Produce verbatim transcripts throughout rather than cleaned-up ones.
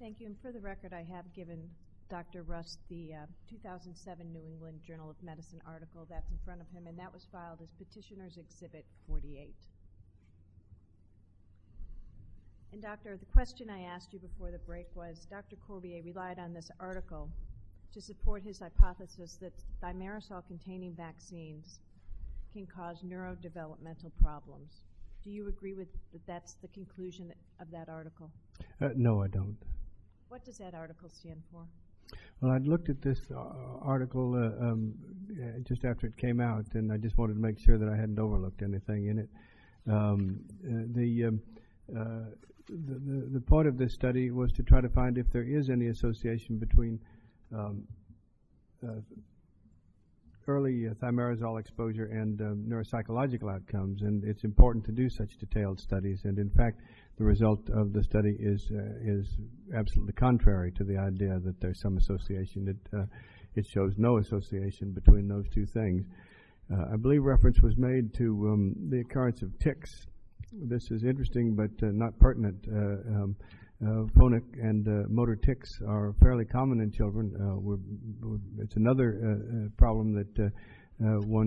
Thank you. And for the record, I have given Doctor Rust the uh, two thousand seven New England Journal of Medicine article that's in front of him, and that was filed as Petitioner's Exhibit forty-eight. And Doctor, the question I asked you before the break was, Doctor Corbier relied on this article to support his hypothesis that thimerosal-containing vaccines can cause neurodevelopmental problems. Do you agree with that that's the conclusion of that article? Uh, no, I don't. What does that article stand for? Well, I'd looked at this uh, article uh, um, uh, just after it came out, and I just wanted to make sure that I hadn't overlooked anything in it. Um, uh, the, um, uh, the, the the point of this study was to try to find if there is any association between um, uh, early uh, thimerosal exposure and um, neuropsychological outcomes, and it's important to do such detailed studies. And in fact, the result of the study is uh, is absolutely contrary to the idea that there's some association. It uh, it shows no association between those two things. Uh, I believe reference was made to um, the occurrence of tics. This is interesting, but uh, not pertinent. Uh, um, Uh, phonic and uh, motor tics are fairly common in children. Uh, we're, we're, it's another uh, uh, problem that uh, uh, one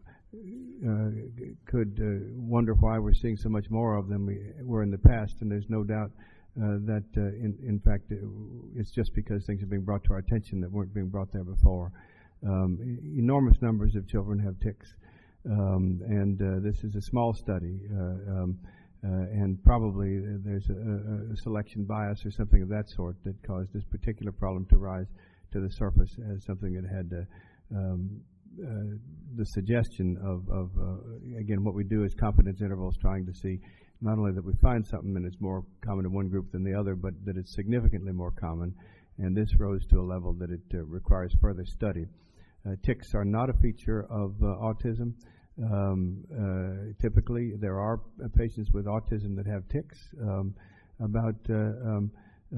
uh, could uh, wonder why we're seeing so much more of than we were in the past, and there's no doubt uh, that uh, in, in fact it, it's just because things are being brought to our attention that weren't being brought there before. Um, enormous numbers of children have tics, um, and uh, this is a small study. Uh, um, Uh, and probably uh, there's a, a selection bias or something of that sort that caused this particular problem to rise to the surface as something that had uh, um, uh, the suggestion of, of uh, again, what we do is confidence intervals, trying to see not only that we find something and it's more common in one group than the other, but that it's significantly more common. And this rose to a level that it uh, requires further study. Uh, tics are not a feature of uh, autism. Um, uh, typically, there are uh, patients with autism that have tics. Um, about uh, um,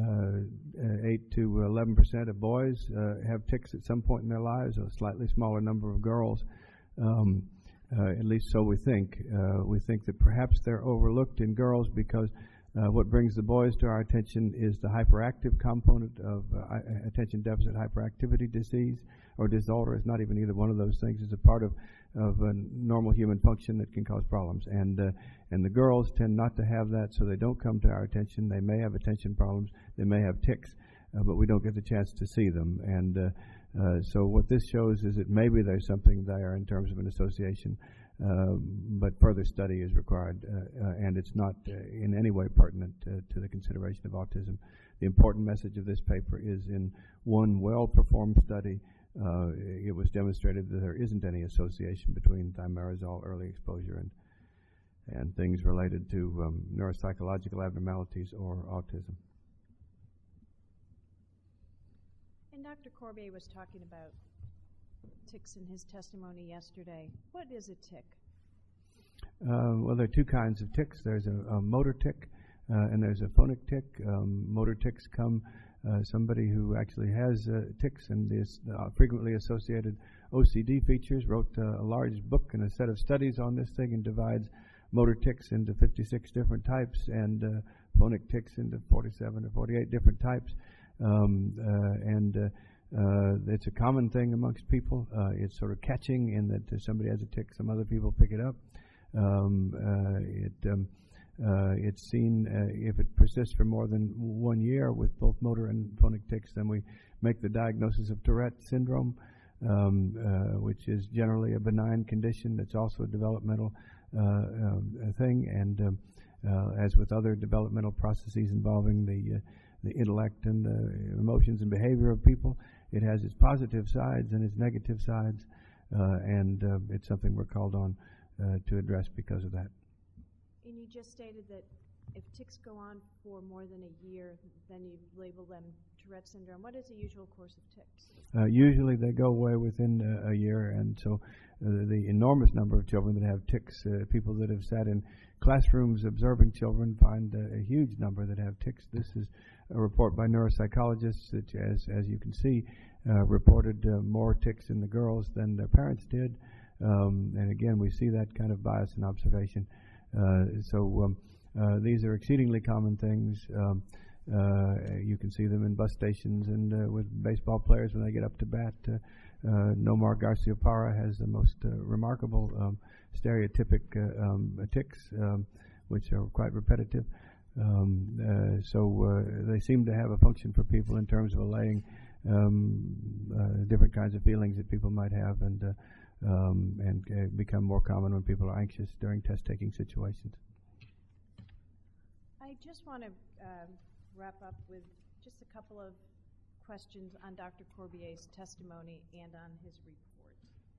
uh, eight to eleven percent of boys uh, have tics at some point in their lives. A slightly smaller number of girls. Um, uh, at least so we think. Uh, we think that perhaps they're overlooked in girls because uh, what brings the boys to our attention is the hyperactive component of uh, attention deficit hyperactivity disease or disorder. It's not even either one of those things. It's a part of of a normal human function that can cause problems, and uh, and the girls tend not to have that, so they don't come to our attention. They may have attention problems, they may have tics, uh, but we don't get the chance to see them. And uh, uh, so what this shows is that maybe there's something there in terms of an association, uh, but further study is required, uh, uh, and it's not uh, in any way pertinent uh, to the consideration of autism. The important message of this paper is in one well-performed study. Uh, it was demonstrated that there isn't any association between thimerosal early exposure and and things related to um, neuropsychological abnormalities or autism. And Doctor Corbier was talking about tics in his testimony yesterday. What is a tic? Uh, well, there are two kinds of tics. There's a, a motor tic uh, and there's a phonic tic. Um, motor tics come Uh, somebody who actually has uh, tics and is uh, frequently associated O C D features, wrote uh, a large book and a set of studies on this thing and divides motor tics into fifty-six different types and uh, phonic tics into forty-seven or forty-eight different types. Um, uh, and uh, uh, it's a common thing amongst people. Uh, it's sort of catching in that uh, somebody has a tic, some other people pick it up. Um, uh, it um, Uh, it's seen uh, if it persists for more than one year with both motor and phonic tics, then we make the diagnosis of Tourette syndrome, um, uh, which is generally a benign condition. It's also a developmental uh, um, thing, and um, uh, as with other developmental processes involving the uh, the intellect and the emotions and behavior of people, it has its positive sides and its negative sides, uh, and uh, it's something we're called on uh, to address because of that. And you just stated that if tics go on for more than a year, then you label them Tourette syndrome. What is the usual course of tics? Uh, usually they go away within uh, a year, and so uh, the enormous number of children that have tics, uh, people that have sat in classrooms observing children find uh, a huge number that have tics. This is a report by neuropsychologists that, as, as you can see, uh, reported uh, more tics in the girls than their parents did. Um, and again, we see that kind of bias in observation. Uh, so um, uh, these are exceedingly common things. Um, Uh, you can see them in bus stations and uh, with baseball players when they get up to bat. Uh, uh, Nomar Garciaparra has the most uh, remarkable um, stereotypic uh, um, tics, um, which are quite repetitive. Um, uh, so uh, they seem to have a function for people in terms of allaying um, uh, different kinds of feelings that people might have, and uh, um, and uh, become more common when people are anxious during test-taking situations. I just want to um, wrap up with just a couple of questions on Doctor Corbier's testimony and on his report.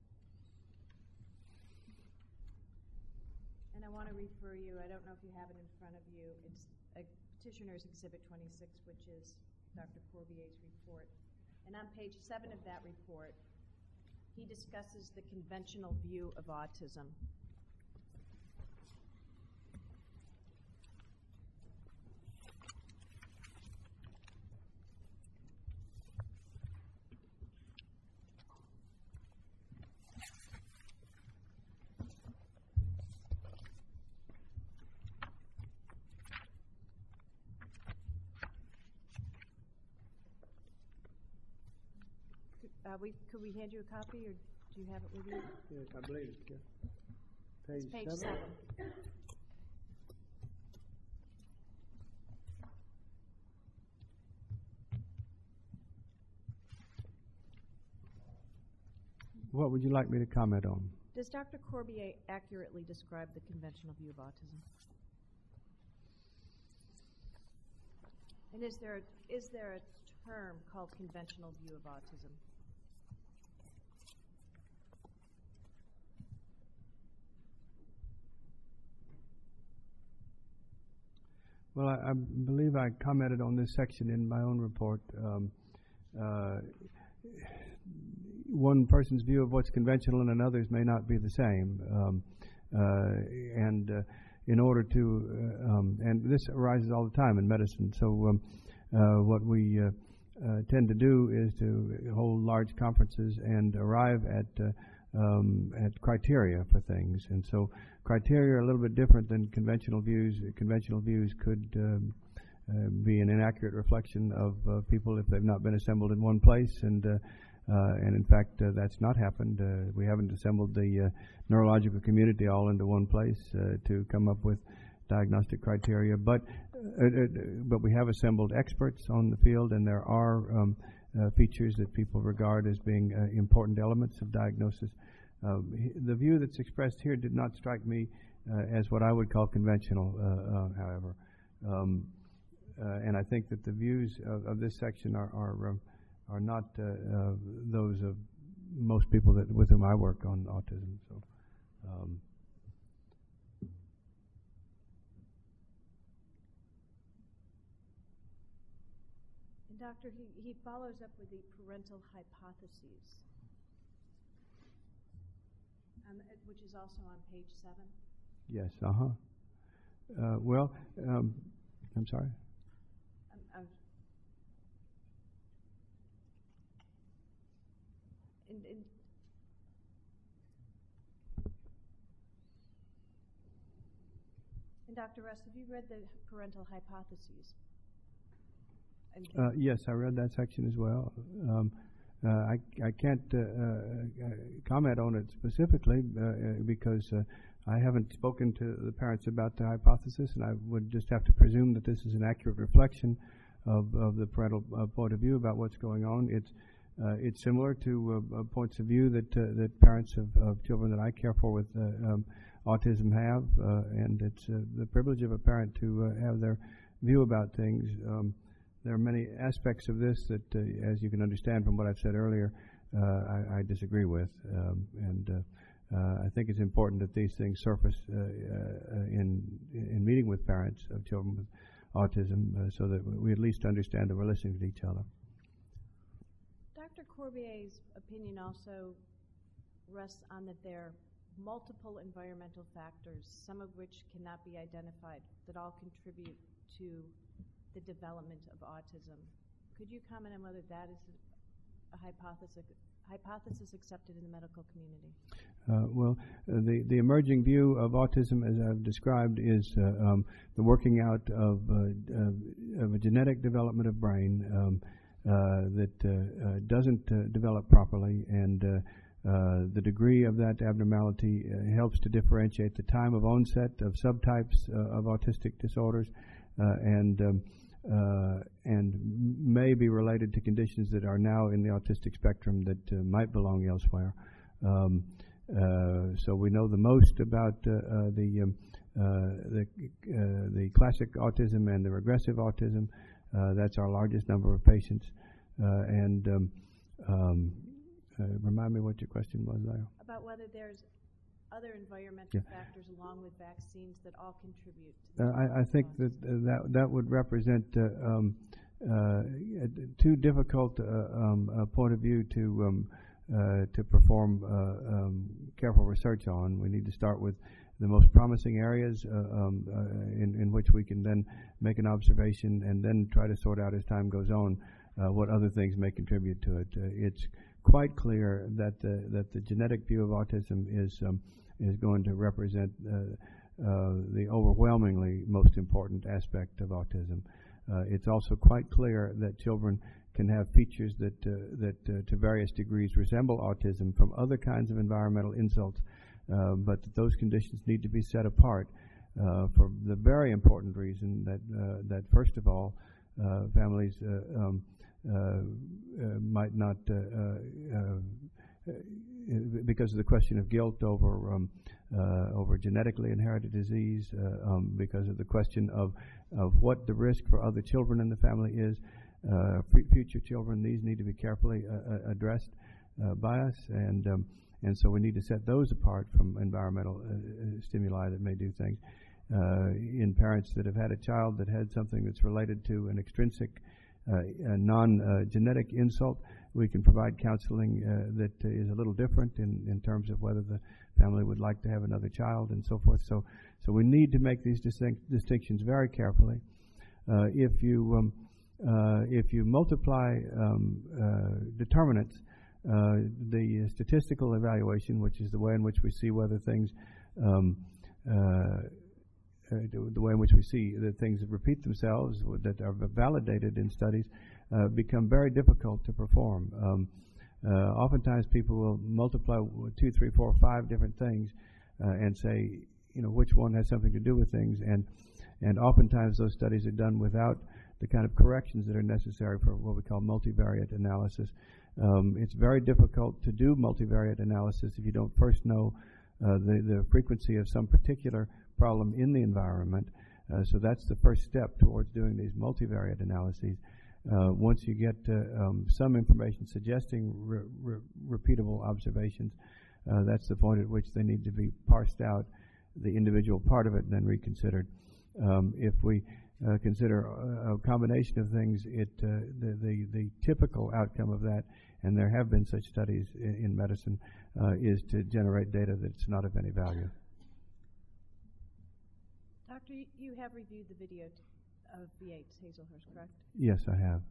And I want to refer you, I don't know if you have it in front of you, it's a Petitioner's Exhibit twenty-six, which is Doctor Corbier's report. And on page seven of that report, he discusses the conventional view of autism. Uh, we, could we hand you a copy, or do you have it with you? Yes, I believe it. Yeah. Page, It's page seven. seven. What would you like me to comment on? Does Doctor Corbier accurately describe the conventional view of autism? And is there, is there a term called conventional view of autism? Well, I, I believe I commented on this section in my own report. Um, uh, one person's view of what's conventional and another's may not be the same. Um, uh, and uh, in order to, uh, um, and this arises all the time in medicine. So um, uh, what we uh, uh, tend to do is to hold large conferences and arrive at uh, um, at criteria for things. And so criteria are a little bit different than conventional views. Conventional views could um, uh, be an inaccurate reflection of uh, people if they've not been assembled in one place, and uh, uh, and in fact uh, that's not happened. Uh, we haven't assembled the uh, neurological community all into one place uh, to come up with diagnostic criteria, but uh, uh, but we have assembled experts on the field, and there are um, uh, features that people regard as being uh, important elements of diagnosis. Um, the view that's expressed here did not strike me uh, as what I would call conventional, uh, uh, however. Um, uh, and I think that the views of, of this section are are, um, are not uh, uh, those of most people that with whom I work on autism. So, um, and Doctor, he, he follows up with the parental hypotheses. Um, which is also on page seven. Yes, uh-huh. Uh, well, um, I'm sorry? Um, um, and, and And Doctor Russ, have you read the parental hypotheses? Uh, yes, I read that section as well. Um, uh, I, I can't uh, uh, comment on it specifically uh, because uh, I haven't spoken to the parents about the hypothesis, and I would just have to presume that this is an accurate reflection of, of the parental uh, point of view about what's going on. It's uh, it's similar to uh, uh, points of view that uh, that parents of, of children that I care for with uh, um, autism have, uh, and it's uh, the privilege of a parent to uh, have their view about things. Um, there are many aspects of this that, uh, as you can understand from what I've said earlier, uh, I, I disagree with, um, and uh, uh, I think it's important that these things surface uh, uh, in in meeting with parents of children with autism, uh, so that we at least understand that we're listening to each other. Doctor Corbier's opinion also rests on that there are multiple environmental factors, some of which cannot be identified, that all contribute to the development of autism. Could you comment on whether that is a hypothesis, hypothesis accepted in the medical community? Uh, well, uh, the, the emerging view of autism, as I've described, is uh, um, the working out of, uh, of, of a genetic development of brain um, uh, that uh, uh, doesn't uh, develop properly, and uh, uh, the degree of that abnormality uh, helps to differentiate the time of onset of subtypes uh, of autistic disorders, uh, and um, uh, and may be related to conditions that are now in the autistic spectrum that uh, might belong elsewhere. Um, Uh, so we know the most about uh, uh, the um, uh, the uh, the classic autism and the regressive autism. Uh, that's our largest number of patients. Uh, and um, um, uh, remind me what your question was there. About whether there's other environmental Yeah. factors along with vaccines that all contribute to Uh, I, I think that uh, that that would represent uh, um, uh, too difficult uh, um, a point of view to. Um, Uh, to perform uh, um, careful research on. We need to start with the most promising areas uh, um, uh, in, in which we can then make an observation and then try to sort out as time goes on uh, what other things may contribute to it. Uh, it's quite clear that the, that the genetic view of autism is, um, is going to represent uh, uh, the overwhelmingly most important aspect of autism. Uh, it's also quite clear that children can have features that uh, that uh, to various degrees resemble autism from other kinds of environmental insults, uh, but that those conditions need to be set apart uh, for the very important reason that uh, that first of all, uh, families uh, um, uh, uh, might not uh, uh, because of the question of guilt over um, uh, over genetically inherited disease, uh, um, because of the question of of what the risk for other children in the family is. Uh, future children, these need to be carefully uh, uh, addressed uh, by us, and um, and so we need to set those apart from environmental uh, stimuli that may do things. Uh, in parents that have had a child that had something that's related to an extrinsic, uh, non-genetic uh, insult, we can provide counseling uh, that uh, is a little different in, in terms of whether the family would like to have another child and so forth. So, so we need to make these distinct distinctions very carefully. Uh, if you um, Uh, if you multiply um, uh, determinants, uh, the statistical evaluation, which is the way in which we see whether things, um, uh, uh, the way in which we see that things repeat themselves, that are validated in studies, uh, become very difficult to perform. Um, uh, oftentimes people will multiply two, three, four, five different things uh, and say, you know, which one has something to do with things, and and oftentimes those studies are done without the kind of corrections that are necessary for what we call multivariate analysis. Um, it's very difficult to do multivariate analysis if you don't first know uh, the, the frequency of some particular problem in the environment. Uh, so that's the first step towards doing these multivariate analyses. Uh, once you get uh, um, some information suggesting re re repeatable observations, uh, that's the point at which they need to be parsed out, the individual part of it, and then reconsidered. Um, if we Uh, consider a, a combination of things, it uh, the, the the typical outcome of that, and there have been such studies in, in medicine, uh, is to generate data that's not of any value. Doctor, you have reviewed the video t of Yates Hazelhurst, correct? Yes, I have.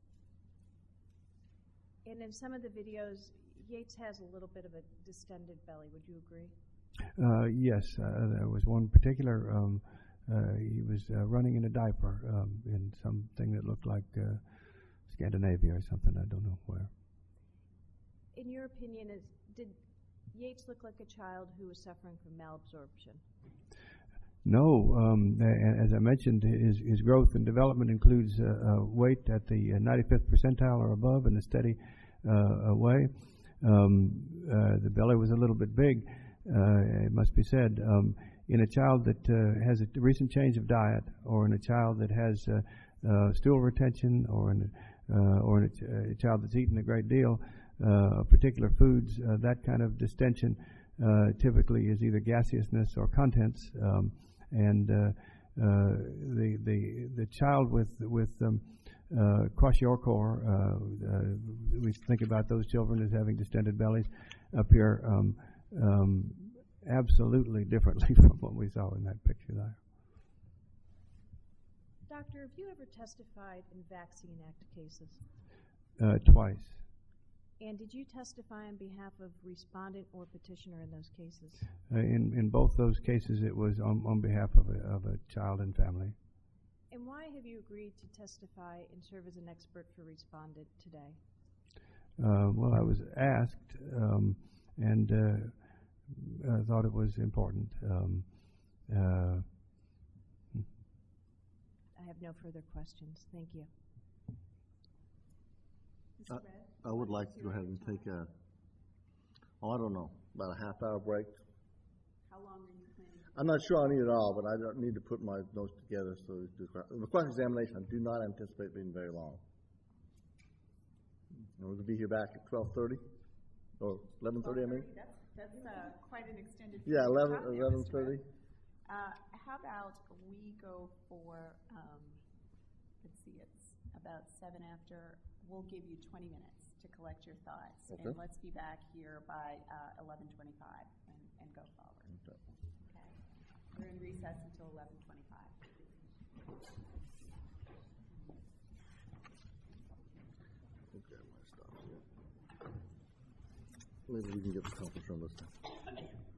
And in some of the videos, Yates has a little bit of a distended belly. Would you agree? Uh, yes, uh, there was one particular. Um, Uh, he was uh, running in a diaper um, in something that looked like uh, Scandinavia or something. I don't know where. In your opinion, is, did Yates look like a child who was suffering from malabsorption? No. Um, as I mentioned, his, his growth and development includes uh, uh, weight at the uh, ninety-fifth percentile or above in a steady uh, way. Um, uh, the belly was a little bit big, uh, it must be said. Um, In a child that uh, has a recent change of diet, or in a child that has uh, uh, stool retention, or in a, uh, or in a, ch a child that's eaten a great deal uh, of particular foods, uh, that kind of distension uh, typically is either gaseousness or contents. Um, and uh, uh, the the the child with with um, uh, kwashiorkor, uh, uh, we think about those children as having distended bellies, appear Um, um, absolutely differently from what we saw in that picture there. Doctor, have you ever testified in Vaccine Act cases? Uh, twice. And did you testify on behalf of respondent or petitioner in those cases? Uh, in, in both those cases, it was on, on behalf of a, of a child and family. And why have you agreed to testify and serve as an expert for respondent today? Uh, well, I was asked, um, and uh, I thought it was important. Um, uh, I have no further questions. Thank you. Uh, I would like to go ahead and take a, oh, I don't know, about a half hour break. How long are you planning? I'm not sure I need it all, but I don't need to put my notes together. So the question examination, I do not anticipate being very long. And we're going to be here back at twelve thirty or eleven thirty, I mean. That's, that's uh, quite an extended. Yeah, period of eleven, time there, eleven Mister thirty. Webb. Uh, how about we go for, um, let's see, it's about seven after. We'll give you twenty minutes to collect your thoughts, Okay. and let's be back here by uh, eleven twenty-five and, and go forward. Okay. Okay. We're in recess until eleven twenty-five. Okay, my stuff. Maybe we can get the conference room this time.